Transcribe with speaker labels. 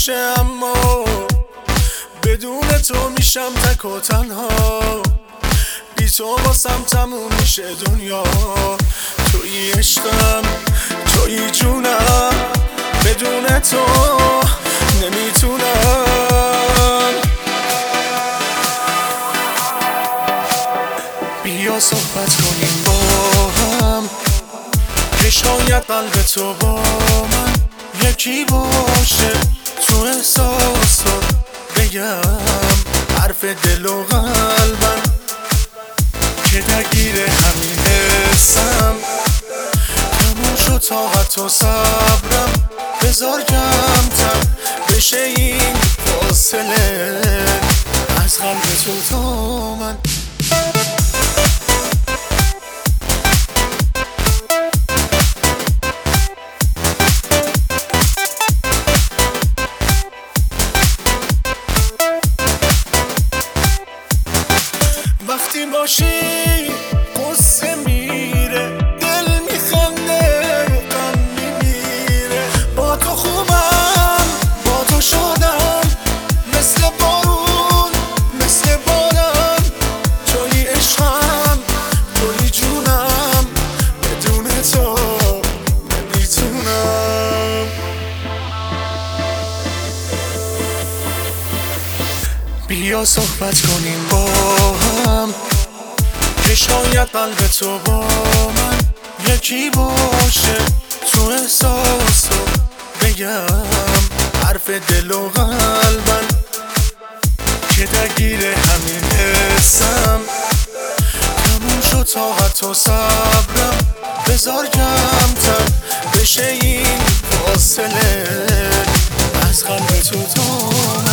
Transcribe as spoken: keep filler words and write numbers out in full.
Speaker 1: میشه، اما بدون تو میشم تک و تنها. بی تو واسم تموم میشه دنیا. توی عشقم، توی جونم، بدون تو نمیتونم. بیا صحبت کنیم با هم، که شاید قلب تو با من یکی باشه. تو احساسات بگم حرف دل و قلبم، که درگیر همین حسم. تموم شد طاقت و صبرم، بذار کمتر بشه این فاصله از قلب تو تا من. وقتی باشی قصه میره، دل میخنده و غم میمیره. با تو خوبم، با تو شادم، مثل بارون، مثل بارم. توی عشقم، توی جونم، بدون تو نمیتونم. بیا صحبت کنیم با هم، که شاید قلب تو با من یکی باشه. تو احساسو بگم حرف دل و قلبم، که درگیر همین حسم. تموم شد طاقت و صبرم، بذار کمتر بشه این فاصله از قلب تو تا من.